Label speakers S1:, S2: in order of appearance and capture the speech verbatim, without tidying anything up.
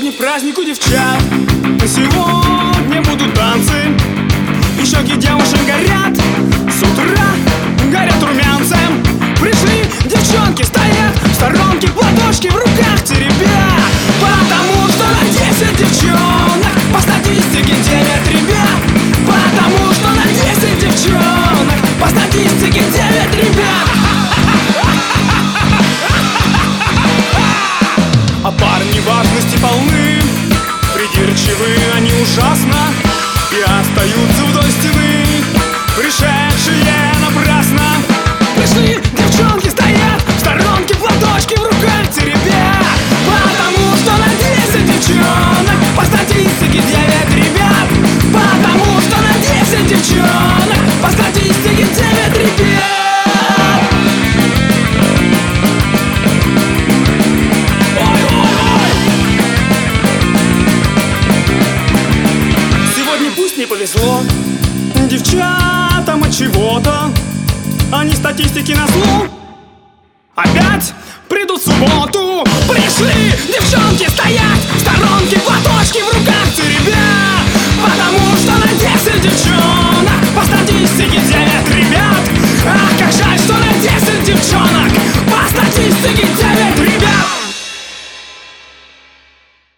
S1: Сегодня праздник у девчат, сегодня будут танцы, и щеки девушек горят, с утра горят румянцем. Пришли девчонки, стоят в сторонке, платочки в руках теребя, потому что на десять девчонок по статистике девять ребят. Потому что на десять девчонок по статистике девять ребят. А парни важности полны, придирчивы они ужасно, и остаются вдоль стены, пришедшие напрасно. Пришли девчонки, стоят в сторонке, платочки в руках теребя, потому что на десять девчонок по статистике девять ребят. Потому что на десять девчонок по статистике девять ребят. Не повезло девчатам от чего-то, они статистики назло опять придут в субботу. Пришли девчонки, стоять в сторонке,